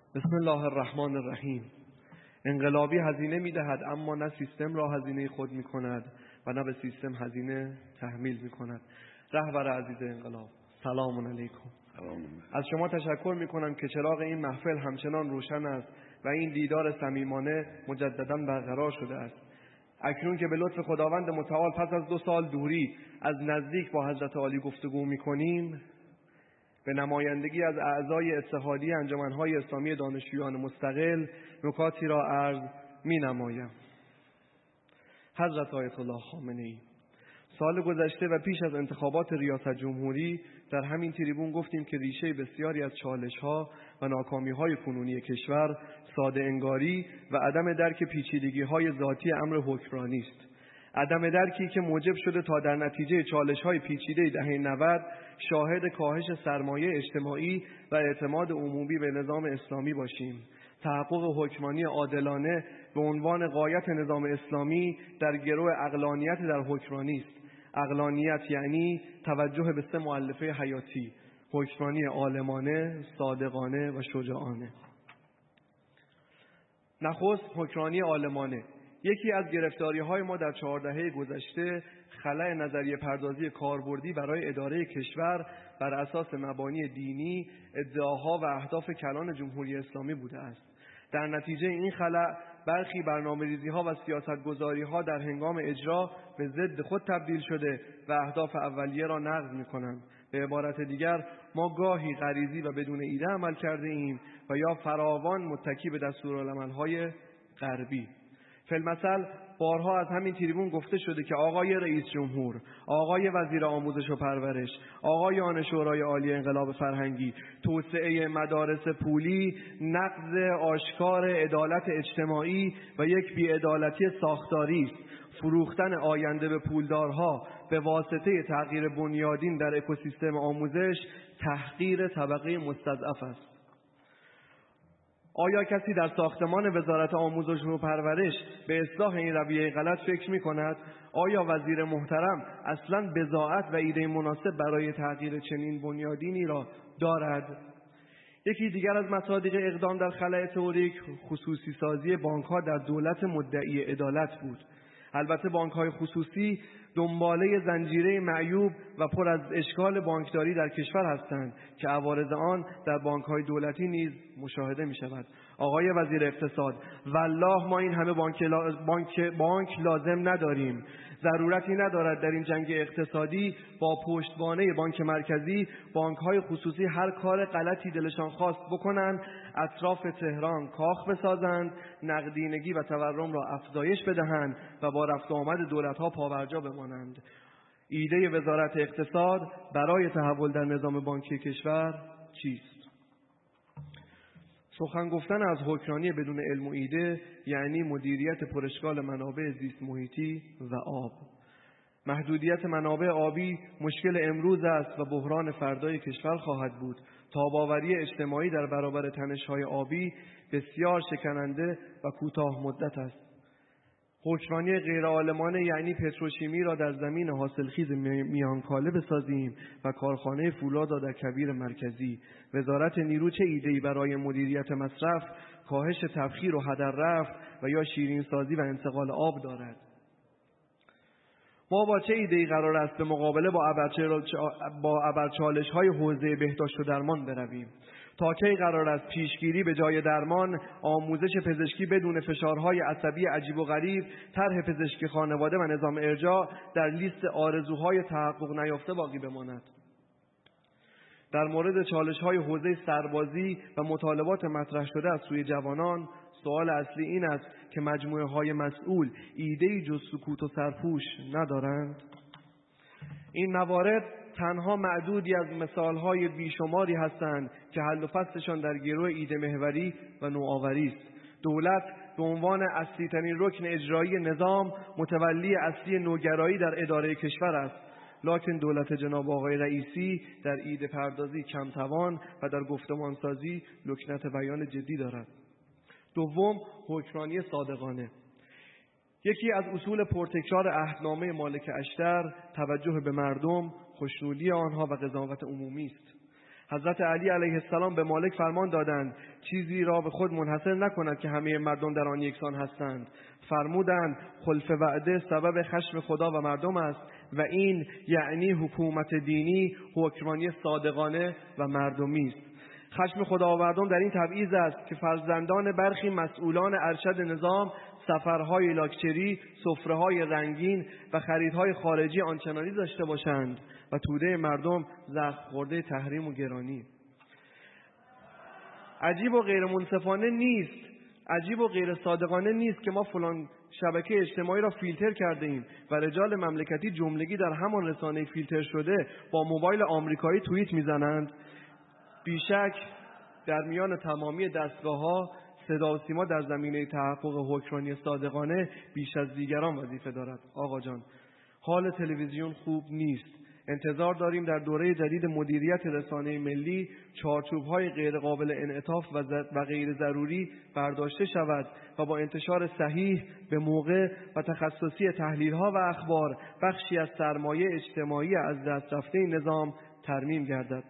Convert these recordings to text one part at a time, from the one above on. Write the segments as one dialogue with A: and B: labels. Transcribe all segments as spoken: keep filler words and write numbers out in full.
A: بسم الله الرحمن الرحیم. انقلابی هزینه می‌دهد اما نه سیستم را هزینه خود می‌کند و نه به سیستم هزینه تحمیل می‌کند. رهبر عزیز انقلاب، سلام علیکم. از شما تشکر می‌کنم که چراغ این محفل همچنان روشن است و این دیدار صمیمانه مجدداً برقرار شده است. اکنون که به لطف خداوند متعال پس از دو سال دوری از نزدیک با حضرت عالی گفتگو می‌کنیم، به نمایندگی از اعضای اتحادیه انجمن‌های اسلامی دانشجویان مستقل نکاتی را عرض می‌نمایم. حضرت آیت الله خامنه‌ای سال گذشته و پیش از انتخابات ریاست جمهوری در همین تریبون گفتیم که ریشه بسیاری از چالش‌ها و ناکامی‌های کنونی کشور ساده انگاری و عدم درک پیچیدگی‌های ذاتی امر حکمرانی است. عدم درکی که موجب شده تا در نتیجه چالش‌های پیچیده دهه نود شاهد کاهش سرمایه اجتماعی و اعتماد عمومی به نظام اسلامی باشیم. تحقق حکمرانی عادلانه به عنوان غایت نظام اسلامی در گرو عقلانیت در حکمرانی است. عقلانیت یعنی توجه به سه مؤلفه حیاتی: حکمرانی عالمانه، صادقانه و شجاعانه. نخست حکمرانی عالمانه. یکی از گرفتاری‌های ما در چهار دهه گذشته خلأ نظریه پردازی کاربردی برای اداره کشور بر اساس مبانی دینی، ادعاها و اهداف کلان جمهوری اسلامی بوده است. در نتیجه این خلأ برخی برنامه‌ریزی‌ها و سیاست‌گذاری‌ها در هنگام اجرا به ضد خود تبدیل شده و اهداف اولیه را نقض می‌کنند. به عبارت دیگر ما گاهی غریزی و بدون ایده عمل کرده ایم و یا فراوان متکی به دستورالعمل‌های غربی. فی‌المثل بارها از همین تریبون گفته شده که آقای رئیس جمهور، آقای وزیر آموزش و پرورش، آقایان شورای عالی انقلاب فرهنگی، توسعه مدارس پولی نقض آشکار عدالت اجتماعی و یک بی‌عدالتی ساختاری است. فروختن آینده به پولدارها به واسطه تغییر بنیادین در اکوسیستم آموزش تحقیر طبقه مستضعف است. آیا کسی در ساختمان وزارت آموزش و پرورش به اصلاح این رویه غلط فکر می کند؟ آیا وزیر محترم اصلاً بضاعت و ایده مناسب برای تغییر چنین بنیادینی را دارد؟ یکی دیگر از مصادیق اقدام در خلأ تئوریک خصوصی سازی بانک‌ها در دولت مدعی عدالت بود. البته بانک‌های خصوصی دنباله زنجیره معیوب و پر از اشکال بانکداری در کشور هستند که عوارض آن در بانک‌های دولتی نیز مشاهده می‌شود. آقای وزیر اقتصاد، والله ما این همه بانک, لا... بانک... بانک لازم نداریم. ضرورتی ندارد در این جنگ اقتصادی با پشتوانه بانک مرکزی بانک‌های خصوصی هر کار غلطی دلشان خواست بکنند، اطراف تهران کاخ بسازند، نقدینگی و تورم را افزایش بدهند و با رفت و آمد دولت‌ها پابرجا بمانند. ایده وزارت اقتصاد برای تحول در نظام بانکی کشور چیست؟ سخن گفتن از حکمرانی بدون علم و ایده یعنی مدیریت پراشکال منابع زیست محیطی و آب. محدودیت منابع آبی مشکل امروز است و بحران فردای کشور خواهد بود. تاب‌آوری اجتماعی در برابر تنش‌های آبی بسیار شکننده و کوتاه مدت است. حکمرانی غیرعالمانه یعنی پتروشیمی را در زمین حاصلخیز میانکاله بسازیم و کارخانه فولاد را در کویر مرکزی. وزارت نیرو چه ایده‌ای برای مدیریت مصرف، کاهش تبخیر و هدر رفت و یا شیرین سازی و انتقال آب دارد؟ ما با چه ایده‌ای قرار است به مقابله با با ابرچالش‌های حوزه بهداشت و درمان برویم؟ تا کی قرار است پیشگیری به جای درمان، آموزش پزشکی بدون فشارهای عصبی عجیب و غریب، طرح پزشکی خانواده و نظام ارجاع در لیست آرزوهای تحقق نیافته باقی بماند؟ در مورد چالش‌های حوزه سربازی و مطالبات مطرح شده از سوی جوانان، سوال اصلی این است که مجموعه‌های مسئول ایده‌ای جز سکوت و سرپوش ندارند؟ این موارد تنها معدودی از مثالهای بیشماری هستند که حل و فصلشان در گرو ایده محوری و نوآوری است. دولت به عنوان اصلی ترین رکن اجرایی نظام متولی اصلی نوگرایی در اداره کشور است. لکن دولت جناب آقای رئیسی در ایده پردازی کم توان و در گفتمان سازی لکنت بیان جدی دارد. دوم، حکمرانی صادقانه. یکی از اصول پرتکرار عهدنامه مالک اشتر توجه به مردم، خوشنودی آنها و قضاوت عمومی است. حضرت علی علیه السلام به مالک فرمان دادند چیزی را به خود منحصر نکند که همه مردم در آن یکسان هستند. فرمودند خلف وعده سبب خشم خدا و مردم است و این یعنی حکومت دینی، حکمرانی صادقانه و مردمی است. خشم خدا و مردم در این تبعیض است که فرزندان برخی مسئولان ارشد نظام سفرهای لاکچری، سفره‌های رنگین و خریدهای خارجی آنچنانی داشته باشند و توده مردم زخم خورده تحریم و گرانی. عجیب و غیر منصفانه نیست، عجیب و غیر صادقانه نیست که ما فلان شبکه اجتماعی را فیلتر کرده ایم و رجال مملکتی جملگی در همان رسانه فیلتر شده با موبایل آمریکایی توییت میزنند. بیشک در میان تمامی دستگاه‌ها صدا و سیما در زمینه تحقق حکمرانی صادقانه بیش از دیگران وظیفه دارد. آقا جان، حال تلویزیون خوب نیست. انتظار داریم در دوره جدید مدیریت رسانه ملی چارچوب‌های غیر قابل انعطاف و غیر ضروری برداشته شود و با انتشار صحیح به موقع و تخصصی تحلیل‌ها و اخبار بخشی از سرمایه اجتماعی از دست رفته نظام ترمیم گردد.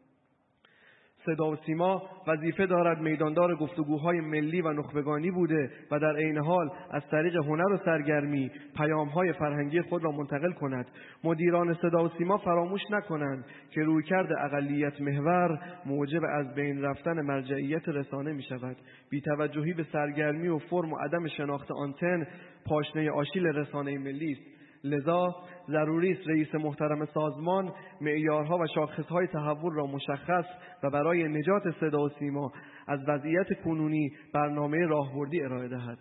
A: صدا و سیما وظیفه دارد میداندار گفتگوهای ملی و نخبگانی بوده و در عین حال از طریق هنر و سرگرمی پیام‌های فرهنگی خود را منتقل کند. مدیران صدا و سیما فراموش نکنند که رویکرد اقلیت محور موجب از بین رفتن مرجعیت رسانه می شود. بی‌توجهی به سرگرمی و فرم و عدم شناخت آنتن پاشنه آشیل رسانه ملی است. لذا ضروری است رئیس محترم سازمان معیارها و شاخصهای تحول را مشخص و برای نجات صدا و سیما از وضعیت کنونی برنامه راهبردی ارائه دهد.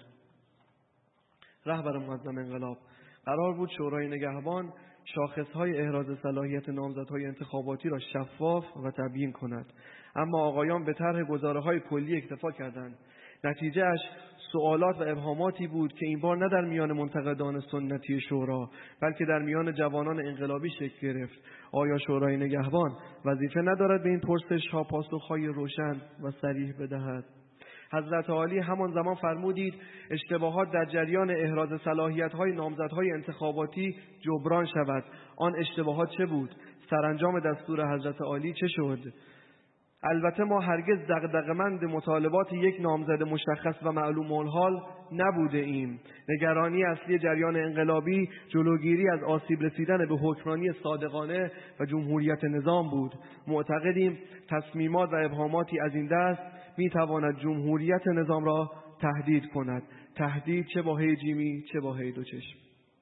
A: رهبر منظم انقلاب قرار بود شورای نگهبان شاخصهای احراز صلاحیت نامزدهای انتخاباتی را شفاف و تبیین کند، اما آقایان به طرح گزاره‌های کلی اکتفا کردند. نتیجهش سوالات و ابهاماتی بود که این بار نه در میان منتقدان سنتی شورا بلکه در میان جوانان انقلابی شکل گرفت. آیا شورای نگهبان وظیفه ندارد به این پرسش‌ها پاسخ‌های روشن و صریح بدهد؟ حضرت عالی همان زمان فرمودید اشتباهات در جریان احراز صلاحیت‌های نامزدهای انتخاباتی جبران شود. آن اشتباهات چه بود؟ سرانجام دستور حضرت عالی چه شد؟ البته ما هرگز دغدغه‌مند مطالبات یک نامزد مشخص و معلوم الحال نبوده ایم. نگرانی اصلی جریان انقلابی جلوگیری از آسیب رسیدن به حکمرانی صادقانه و جمهوریت نظام بود. معتقدیم تصمیمات و ابهاماتی از این دست میتواند جمهوریت نظام را تهدید کند. تهدید چه با هی جیمی چه با هی دو چشم.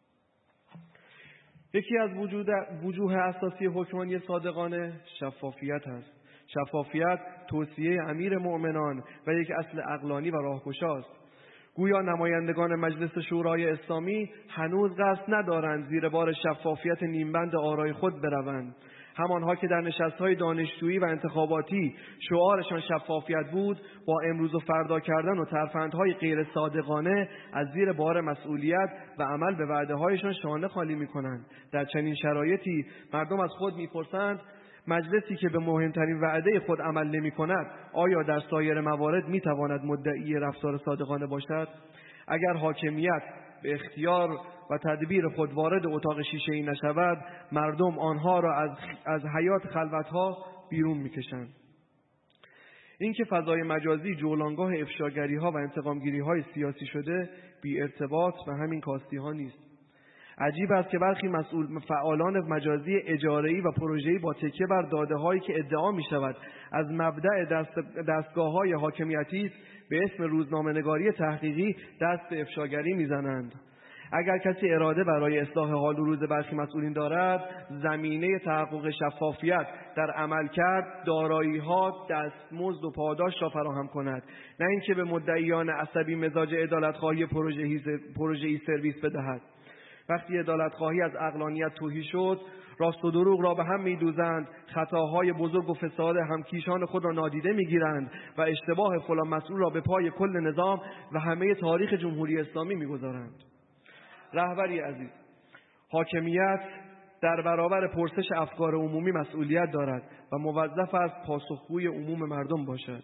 A: یکی از وجود وجوه اساسی حکمرانی صادقانه شفافیت است. شفافیت توصیه امیر مؤمنان و یک اصل عقلانی و راهگشاست. گویا نمایندگان مجلس شورای اسلامی هنوز قصد ندارند زیر بار شفافیت نیمبند آرای خود بروند. همانها که در نشست‌های دانشجویی و انتخاباتی شعارشان شفافیت بود، با امروز و فردا کردن و ترفندهای غیر صادقانه از زیر بار مسئولیت و عمل به وعده‌هایشان شانه خالی می‌کنند. در چنین شرایطی مردم از خود می‌پرسند مجلسی که به مهمترین وعده خود عمل نمی کند آیا در سایر موارد می تواند مدعی رفتار صادقانه باشد؟ اگر حاکمیت به اختیار و تدبیر خود وارد اتاق شیشه‌ای نشود، مردم آنها را از از حیات خلوتها بیرون می کشند. اینکه فضای مجازی جولانگاه افشاگری‌ها و انتقامگیری‌های سیاسی شده بی ارتباط و همین کاستی‌ها نیست. عجیب است که برخی مسئول فعالان مجازی اجاره‌ای و پروژه‌ای با تکیه بر داده‌هایی که ادعا می‌شود از مبدأ دست دستگاه‌های حاکمیتی به اسم روزنامه‌نگاری تحقیقی دست به افشاگری می‌زنند. اگر کسی اراده برای اصلاح حال و روز برخی مسئولین دارد، زمینه تحقق شفافیت در عملکرد، دارایی‌ها، دستمزد و پاداش را فراهم کند، نه اینکه به مدعیان عصبی مزاج عدالت‌خواهی پروژه‌ای پروژه‌ای سرویس بدهد. وقتی عدالت‌خواهی از عقلانیت تهی شد، راست و دروغ را به هم می‌دوزند، خطاهای بزرگ و فساد همکیشان خود را نادیده می‌گیرند و اشتباه فلان مسئول را به پای کل نظام و همه تاریخ جمهوری اسلامی می‌گذارند. رهبری عزیز، حاکمیت در برابر پرسش افکار عمومی مسئولیت دارد و موظف است پاسخگوی عموم مردم باشد.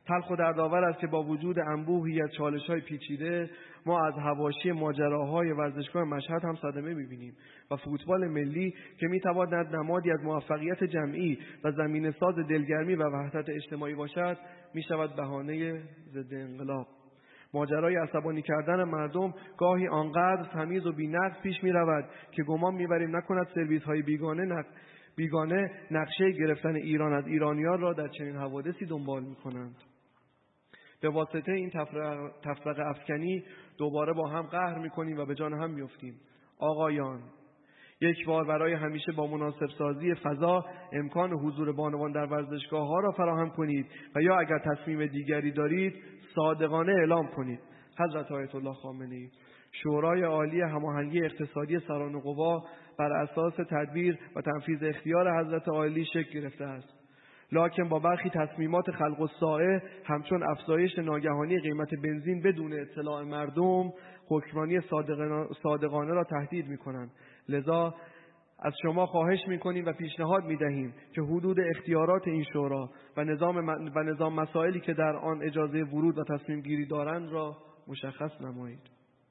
A: تلخ و دردآور است که با وجود انبوهی از چالش‌های پیچیده ما از حواشی ماجراهای ورزشگاه مشهد هم صدمه می‌بینیم و فوتبال ملی که می‌تواند نمادی از موفقیت جمعی و زمینه‌ساز دلگرمی و وحدت اجتماعی باشد می‌شود بهانه ضد انقلاب. ماجرای عصبانی کردن مردم گاهی آنقدر تمیز و بی‌نقص پیش می‌رود که گمان می‌بریم نکند سرویس‌های بیگانه نق... بیگانه نقشه گرفتن ایران از ایرانیان را در چنین حوادثی دنبال می‌کنند. به واسطه این تفرقه افکنی دوباره با هم قهر می‌کنیم و به جان هم می‌افتیم. آقایان، یک بار برای همیشه با مناسب سازی فضا امکان حضور بانوان در ورزشگاه‌ها را فراهم کنید و یا اگر تصمیم دیگری دارید صادقانه اعلام کنید. حضرت آیت الله خامنه‌ای شورای عالی هماهنگی اقتصادی سران قوا بر اساس تدبیر و تنفیذ اختیار حضرت عالی شکل گرفته است. لکن با برخی تصمیمات خلق الساعه همچون افزایش ناگهانی قیمت بنزین بدون اطلاع مردم حکمرانی صادقانه را تهدید می‌کنند. لذا از شما خواهش می‌کنیم و پیشنهاد می‌دهیم که حدود اختیارات این شورا و نظام و نظام مسائلی که در آن اجازه ورود و تصمیم گیری دارند را مشخص نمایید.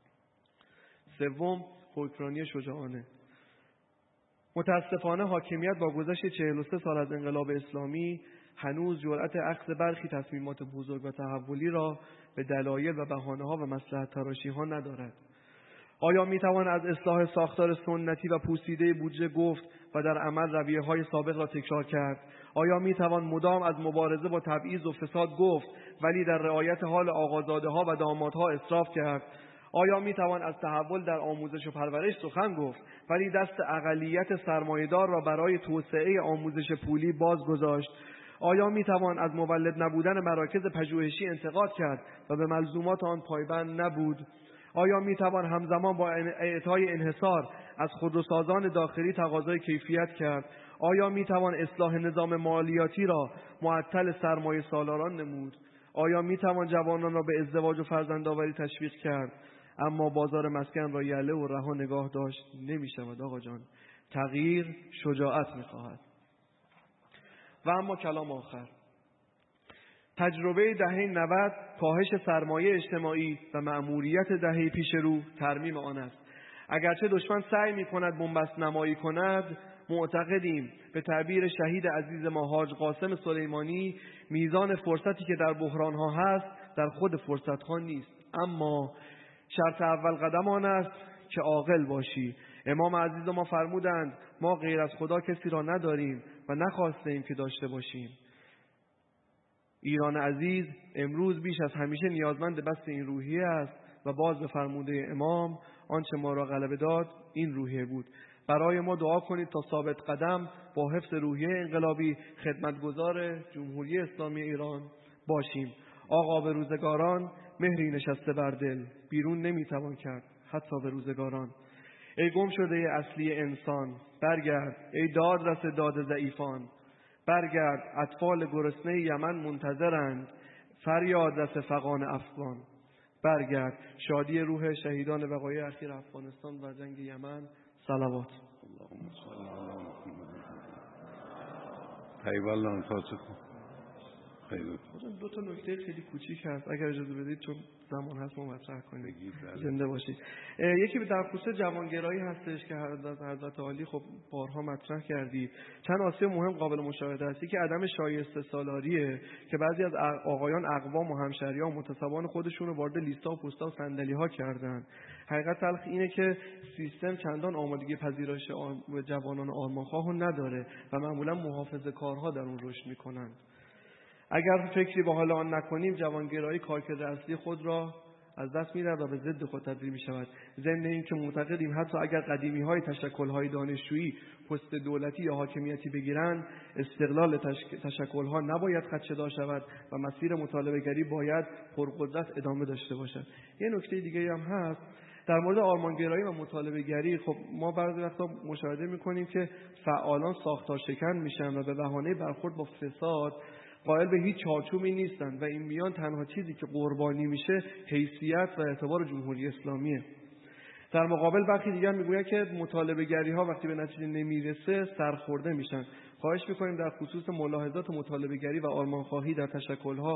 A: سوم، حکمرانی شجاعانه. متاسفانه حاکمیت با گذشت چهل و سه سال از انقلاب اسلامی هنوز جرأت اخذ برخی تصمیمات بزرگ و تحولی را به دلایل و بهانه‌ها و مصلحت تراشی‌ها ندارد. آیا می‌توان از اصلاح ساختار سنتی و پوسیده بودجه گفت و در عمل رویه‌های سابق را تکرار کرد؟ آیا می‌توان مدام از مبارزه با تبعیض و فساد گفت ولی در رعایت حال آقازاده‌ها و دامادها اسراف کرد؟ آیا می‌توان از تحول در آموزش و پرورش سخن گفت ولی دست اقلیت سرمایه‌دار را برای توسعه آموزش پولی باز گذاشت؟ آیا می‌توان از مولد نبودن مراکز پژوهشی انتقاد کرد و به ملزومات آن پایبند نبود؟ آیا می‌توان همزمان با اعطای انحصار از خودروسازان داخلی تقاضای کیفیت کرد؟ آیا می‌توان اصلاح نظام مالیاتی را معطل سرمایه سالاران نمود؟ آیا می‌توان جوانان را به ازدواج و فرزندآوری تشویق کرد؟ اما بازار مسکن را یله و رها نگاه داشت نمی‌شود. آقا جان، تغییر شجاعت می‌خواهد. و اما کلام آخر، تجربه دهه نود کاهش سرمایه اجتماعی و مأموریت دهه پیش رو ترمیم آن است. اگرچه دشمن سعی می‌کند بن‌بست نمایی کند، معتقدیم به تعبیر شهید عزیز ما حاج قاسم سلیمانی میزان فرصتی که در بحران‌ها هست در خود فرصت‌ها نیست، اما شرط اول قدم آن است که عاقل باشی. امام عزیز ما فرمودند ما غیر از خدا کسی را نداریم و نخواستیم که داشته باشیم. ایران عزیز امروز بیش از همیشه نیازمند بست این روحیه است و باز به فرموده امام آنچه ما را غلبه داد این روحیه بود. برای ما دعا کنید تا ثابت قدم با حفظ روحیه انقلابی خدمتگزار جمهوری اسلامی ایران باشیم. آقا به روزگاران مهری نشسته بر دل، بیرون نمیتوان کرد حتی به روزگاران. ای گم شده اصلی انسان برگرد، ای داد رس داد ضعیفان برگرد، اطفال گرسنه یمن منتظرند، فریاد رس فغان افغان برگرد. شادی روح شهیدان وقایع اخیر افغانستان و جنگ یمن. صلوات.
B: اللهم صل علی محمد. طیب الله فاتکم. خیلی
A: دو تا نکته خیلی کوچیک هست اگر اجازه بدید چون زمان هست ما مطرح کنیم. زنده باشید. یکی به در خصوص جوانگرایی هستش که حضرت حضرت عالی خب بارها مطرح کردید. چند آسیب مهم قابل مشاهده است که عدم شایسته سالاریه که بعضی از آقایان اقوام و همشهریان متصابان خودشون رو وارد لیستا و پستا و صندلی‌ها کردن. حقیقت تلخ اینه که سیستم چندان آمادگی پذیرش جوانان آرمانخواه نداره و معمولا محافظه‌کارها در اون رشد میکنن. اگر فکری به حال آن نکنیم جوانگرایی کارکرد اصلی خود را از دست می‌دهد و به ضد خود تبدیل می‌شود. ضمن این که معتقدیم حتی اگر قدیمی‌های تشکل‌های دانشجویی پست دولتی یا حاکمیتی بگیرند، استقلال تشک... تشکل‌ها نباید خدشه‌دار شود و مسیر مطالبه‌گری باید پرقدرت ادامه داشته باشد. یه نکته دیگه هم هست در مورد آرمانگرایی و مطالبه‌گری. خب ما بعضی وقتا مشاهده می‌کنیم که فعالان ساختار شکن میشن و به بهانه برخورد با فساد قائل به هیچ چارچوبی نیستند و این میان تنها چیزی که قربانی میشه حیثیت و اعتبار جمهوری اسلامیه. در مقابل برخی دیگر میگویند که مطالبه گری ها وقتی به نتیجه نمیرسه سرخورده میشن. خواهش میکنیم در خصوص ملاحظات مطالبه گری و آرمانخواهی در تشکل ها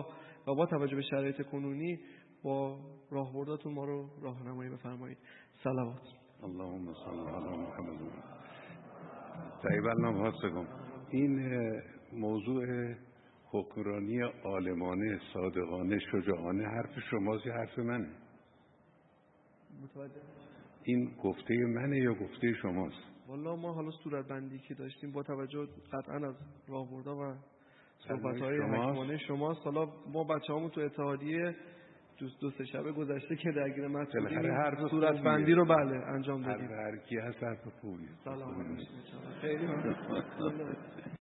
A: و با توجه به شرایط کنونی با راهبرداتون ما رو راهنمایی بفرمایید. صلوات.
B: اللهم صل علی محمد. طیب النام حسکم. این موضوع حکمرانی عالمانه، صادقانه، شجاعانه حرف شماست یا حرف منه؟
A: متوجه.
B: این گفته منه یا گفته شماست؟
A: والا ما حالا صورت بندی که داشتیم با توجه قطعا از راهبردها و صحبت‌های حکیمانه شماست. حالا ما بچه‌هامون تو اتحادیه دوست دو سه شب گذشته که درگیر مسئولین صورت بندی رو بله انجام دادیم.
B: هر کی هست حرف خوبیه.
A: سلام. خیلی ممنون.